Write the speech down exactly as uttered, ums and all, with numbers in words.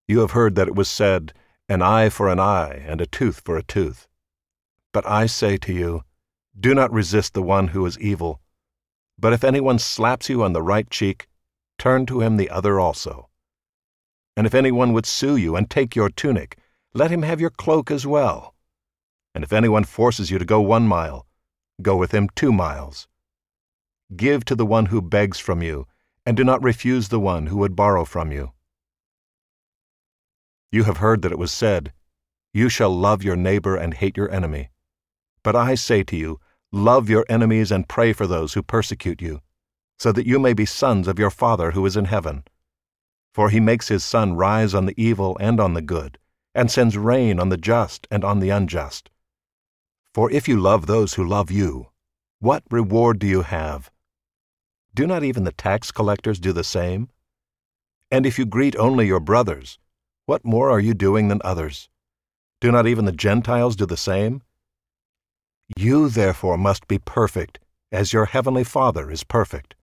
You have heard that it was said, an eye for an eye and a tooth for a tooth. But I say to you, do not resist the one who is evil. But if anyone slaps you on the right cheek, turn to him the other also. And if anyone would sue you and take your tunic, let him have your cloak as well. And if anyone forces you to go one mile, go with him two miles. Give to the one who begs from you, and do not refuse the one who would borrow from you. You have heard that it was said, you shall love your neighbor and hate your enemy. But I say to you, love your enemies and pray for those who persecute you, so that you may be sons of your Father who is in heaven. For he makes his sun rise on the evil and on the good, and sends rain on the just and on the unjust. For if you love those who love you, what reward do you have? Do not even the tax collectors do the same? And if you greet only your brothers, what more are you doing than others? Do not even the Gentiles do the same? You therefore must be perfect, as your heavenly Father is perfect.